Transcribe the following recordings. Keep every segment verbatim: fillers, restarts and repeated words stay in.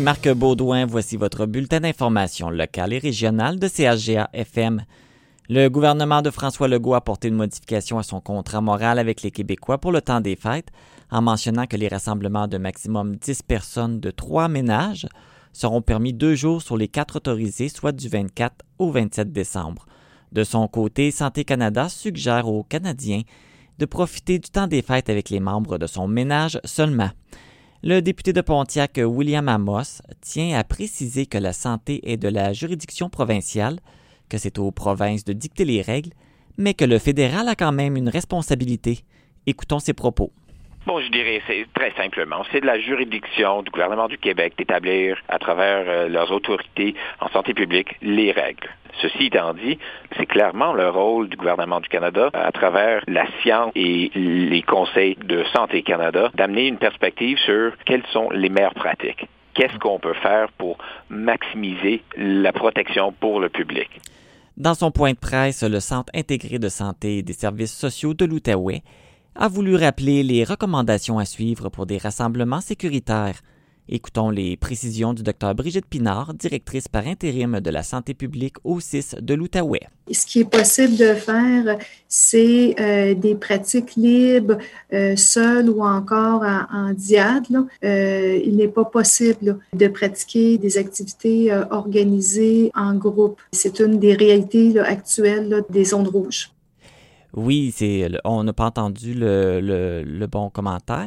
Ici Marc Baudouin, voici votre bulletin d'information locale et régionale de C H G A F M. Le gouvernement de François Legault a apporté une modification à son contrat moral avec les Québécois pour le temps des fêtes, en mentionnant que les rassemblements de maximum dix personnes de trois ménages seront permis deux jours sur les quatre autorisés, soit du vingt-quatre au vingt-sept décembre. De son côté, Santé Canada suggère aux Canadiens de profiter du temps des fêtes avec les membres de son ménage seulement. Le député de Pontiac, William Amos, tient à préciser que la santé est de la juridiction provinciale, que c'est aux provinces de dicter les règles, mais que le fédéral a quand même une responsabilité. Écoutons ses propos. Bon, je dirais, c'est très simplement, c'est de la juridiction du gouvernement du Québec d'établir, à travers euh, leurs autorités en santé publique, les règles. Ceci étant dit, c'est clairement le rôle du gouvernement du Canada, à travers la science et les conseils de Santé Canada, d'amener une perspective sur quelles sont les meilleures pratiques. Qu'est-ce qu'on peut faire pour maximiser la protection pour le public? Dans son point de presse, le Centre intégré de santé et des services sociaux de l'Outaouais a voulu rappeler les recommandations à suivre pour des rassemblements sécuritaires. Écoutons les précisions du docteur Brigitte Pinard, directrice par intérim de la santé publique au C I S de l'Outaouais. Ce qui est possible de faire, c'est euh, des pratiques libres, euh, seules ou encore en, en diade. Là. Euh, il n'est pas possible là, de pratiquer des activités euh, organisées en groupe. C'est une des réalités là, actuelles là, des zones rouges. Oui, c'est, on n'a pas entendu le, le, le bon commentaire.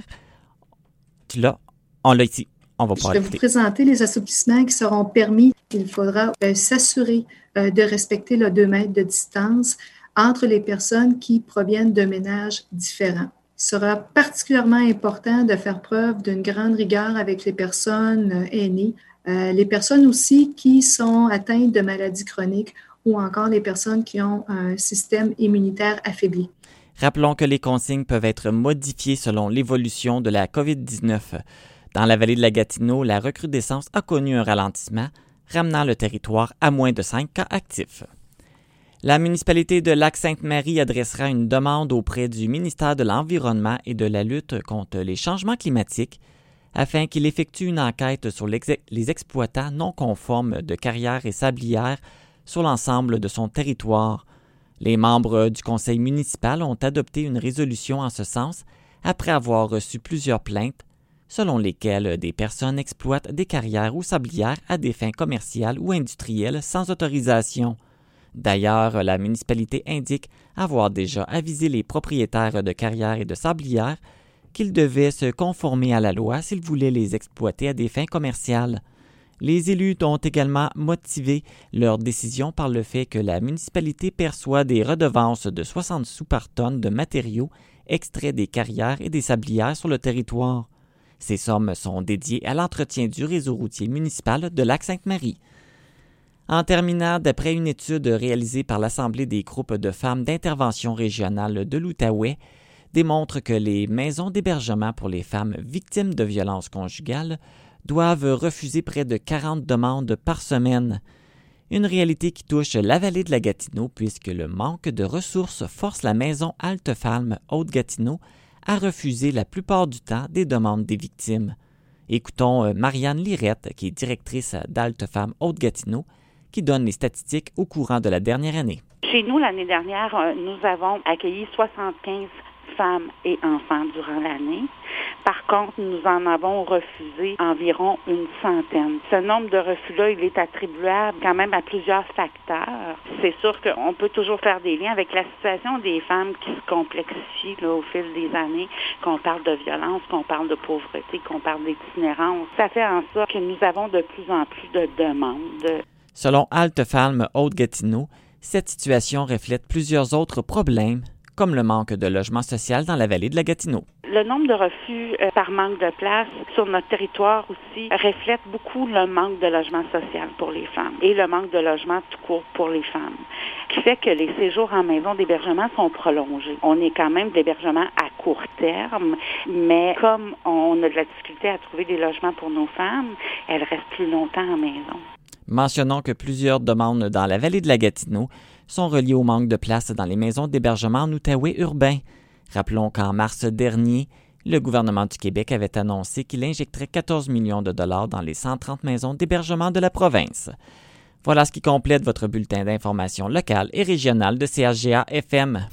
Tu l'as? On l'a ici. On va Je vais écouter. vous présenter les assouplissements qui seront permis. Il faudra euh, s'assurer euh, de respecter le deux mètres de distance entre les personnes qui proviennent de ménages différents. Il sera particulièrement important de faire preuve d'une grande rigueur avec les personnes euh, aînées, euh, les personnes aussi qui sont atteintes de maladies chroniques ou encore les personnes qui ont un système immunitaire affaibli. Rappelons que les consignes peuvent être modifiées selon l'évolution de la covid dix-neuf. Dans la vallée de la Gatineau, la recrudescence a connu un ralentissement, ramenant le territoire à moins de cinq cas actifs. La municipalité de Lac-Sainte-Marie adressera une demande auprès du ministère de l'Environnement et de la lutte contre les changements climatiques afin qu'il effectue une enquête sur l'ex- les exploitants non conformes de carrières et sablières sur l'ensemble de son territoire. Les membres du conseil municipal ont adopté une résolution en ce sens après avoir reçu plusieurs plaintes selon lesquelles des personnes exploitent des carrières ou sablières à des fins commerciales ou industrielles sans autorisation. D'ailleurs, la municipalité indique avoir déjà avisé les propriétaires de carrières et de sablières qu'ils devaient se conformer à la loi s'ils voulaient les exploiter à des fins commerciales. Les élus ont également motivé leur décision par le fait que la municipalité perçoit des redevances de soixante sous par tonne de matériaux extraits des carrières et des sablières sur le territoire. Ces sommes sont dédiées à l'entretien du réseau routier municipal de Lac-Sainte-Marie. En terminant, d'après une étude réalisée par l'Assemblée des groupes de femmes d'intervention régionale de l'Outaouais, démontre que les maisons d'hébergement pour les femmes victimes de violences conjugales doivent refuser près de quarante demandes par semaine. Une réalité qui touche la vallée de la Gatineau puisque le manque de ressources force la maison Altefalm Haute-Gatineau à refuser la plupart du temps des demandes des victimes. Écoutons Marianne Lirette, qui est directrice d'Altefam Haute-Gatineau, qui donne les statistiques au courant de la dernière année. Chez nous, l'année dernière, nous avons accueilli soixante-quinze femmes et enfants durant l'année. Par contre, nous en avons refusé environ une centaine. Ce nombre de refus-là, il est attribuable quand même à plusieurs facteurs. C'est sûr qu'on peut toujours faire des liens avec la situation des femmes qui se complexifie là, au fil des années, qu'on parle de violence, qu'on parle de pauvreté, qu'on parle d'itinérance. Ça fait en sorte que nous avons de plus en plus de demandes. Selon Altefalm Haute-Gatineau, cette situation reflète plusieurs autres problèmes, comme le manque de logement social dans la vallée de la Gatineau. Le nombre de refus euh, par manque de place sur notre territoire aussi reflète beaucoup le manque de logement social pour les femmes et le manque de logement tout court pour les femmes, qui fait que les séjours en maison d'hébergement sont prolongés. On est quand même d'hébergement à court terme, mais comme on a de la difficulté à trouver des logements pour nos femmes, elles restent plus longtemps en maison. Mentionnons que plusieurs demandes dans la vallée de la Gatineau sont reliées au manque de place dans les maisons d'hébergement en Outaouais urbain. Rappelons qu'en mars dernier, Le gouvernement du Québec avait annoncé qu'il injecterait quatorze millions de dollars dans les cent trente maisons d'hébergement de la province. Voilà ce qui complète votre bulletin d'information locale et régionale de C H G A F M.